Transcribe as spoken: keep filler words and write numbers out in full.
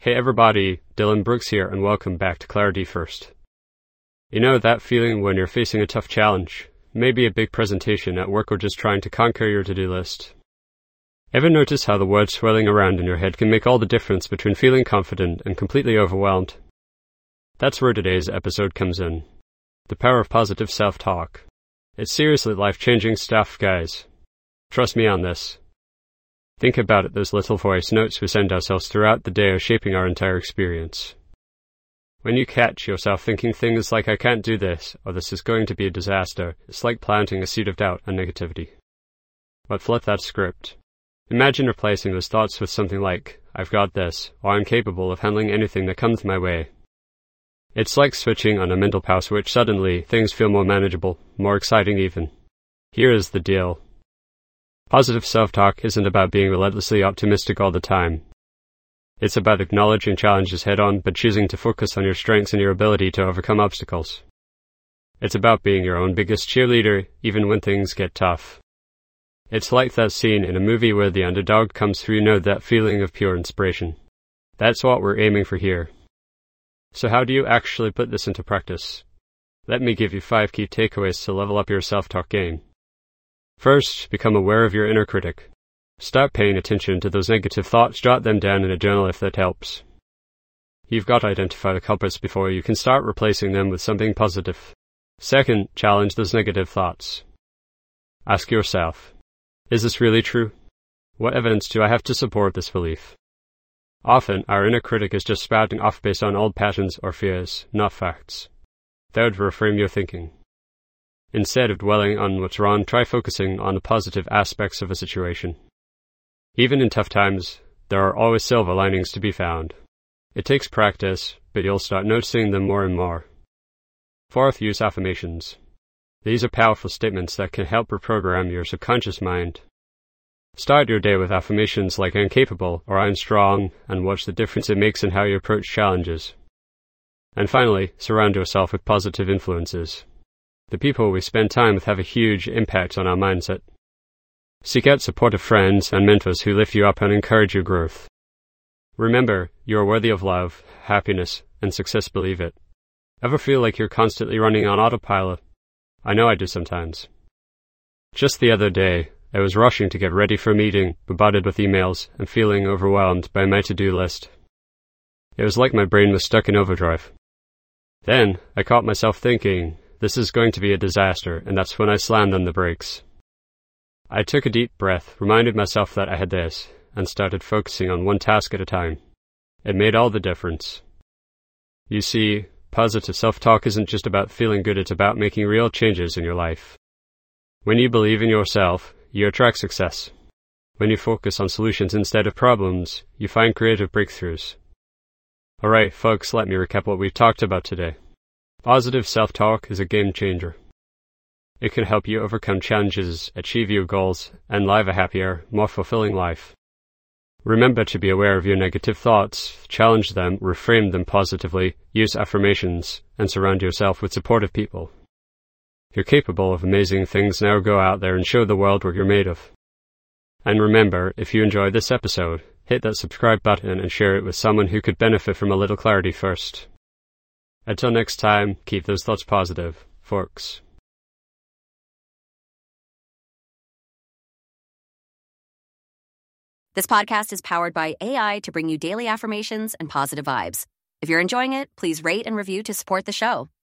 Hey everybody, Dylan Brooks here and welcome back to Clarity First. You know that feeling when you're facing a tough challenge, maybe a big presentation at work or just trying to conquer your to-do list? Ever notice how the words swirling around in your head can make all the difference between feeling confident and completely overwhelmed? That's where today's episode comes in. The power of positive self-talk. It's seriously life-changing stuff, guys. Trust me on this. Think about it, those little voice notes we send ourselves throughout the day are shaping our entire experience. When you catch yourself thinking things like, I can't do this, or this is going to be a disaster, it's like planting a seed of doubt and negativity. But flip that script. Imagine replacing those thoughts with something like, I've got this, or I'm capable of handling anything that comes my way. It's like switching on a mental power switch. Suddenly, things feel more manageable, more exciting even. Here is the deal. Positive self-talk isn't about being relentlessly optimistic all the time. It's about acknowledging challenges head-on but choosing to focus on your strengths and your ability to overcome obstacles. It's about being your own biggest cheerleader even when things get tough. It's like that scene in a movie where the underdog comes through, you know, that feeling of pure inspiration. That's what we're aiming for here. So how do you actually put this into practice? Let me give you five key takeaways to level up your self-talk game. First, become aware of your inner critic. Start paying attention to those negative thoughts. Jot them down in a journal if that helps. You've got to identify the culprits before you can start replacing them with something positive. Second, challenge those negative thoughts. Ask yourself, is this really true? What evidence do I have to support this belief? Often, our inner critic is just spouting off based on old patterns or fears, not facts. That would reframe your thinking. Instead of dwelling on what's wrong, try focusing on the positive aspects of a situation. Even in tough times, there are always silver linings to be found. It takes practice, but you'll start noticing them more and more. Fourth, use affirmations. These are powerful statements that can help reprogram your subconscious mind. Start your day with affirmations like I'm capable or I'm strong, and watch the difference it makes in how you approach challenges. And finally, surround yourself with positive influences. The people we spend time with have a huge impact on our mindset. Seek out supportive friends and mentors who lift you up and encourage your growth. Remember, you are worthy of love, happiness, and success. Believe it. Ever feel like you're constantly running on autopilot? I know I do sometimes. Just the other day, I was rushing to get ready for a meeting, bombarded with emails, and feeling overwhelmed by my to-do list. It was like my brain was stuck in overdrive. Then, I caught myself thinking, this is going to be a disaster, and that's when I slammed on the brakes. I took a deep breath, reminded myself that I had this, and started focusing on one task at a time. It made all the difference. You see, positive self-talk isn't just about feeling good, it's about making real changes in your life. When you believe in yourself, you attract success. When you focus on solutions instead of problems, you find creative breakthroughs. Alright, folks, let me recap what we've talked about today. Positive self-talk is a game changer. It can help you overcome challenges, achieve your goals, and live a happier, more fulfilling life. Remember to be aware of your negative thoughts, challenge them, reframe them positively, use affirmations, and surround yourself with supportive people. You're capable of amazing things. Now go out there and show the world what you're made of. And remember, if you enjoyed this episode, hit that subscribe button and share it with someone who could benefit from a little clarity first. Until next time, keep those thoughts positive, folks. This podcast is powered by A I to bring you daily affirmations and positive vibes. If you're enjoying it, please rate and review to support the show.